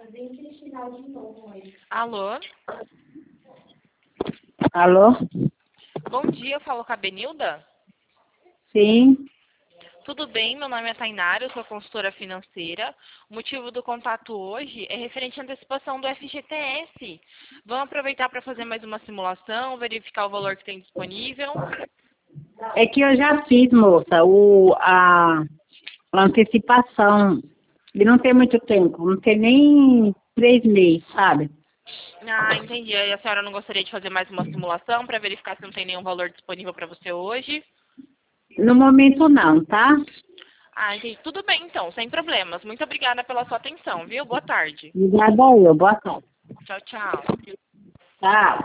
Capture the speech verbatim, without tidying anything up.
Alô? Alô? Bom dia, eu falo com a Benilda. Sim. Tudo bem? Meu nome é Tainara, eu sou consultora financeira. O motivo do contato hoje é referente à antecipação do F G T S. Vamos aproveitar para fazer mais uma simulação, verificar o valor que tem disponível. É que eu já fiz, moça, o, a, a antecipação. E não tem muito tempo, não tem nem três meses, sabe? Ah, entendi. E a senhora não gostaria de fazer mais uma simulação para verificar se não tem nenhum valor disponível para você hoje? No momento não, tá? Ah, entendi. Tudo bem, então, sem problemas. Muito obrigada pela sua atenção, viu? Boa tarde. Obrigada eu, boa tarde. Tchau, tchau. Tá.